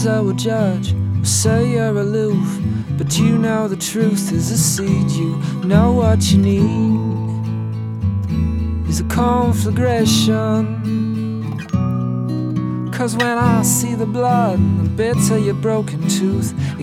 Others I will judge, will say you're aloof, but you know the truth is a seed. You know what you need is a conflagration. 'Cause when I see the blood and the bits of your broken tooth,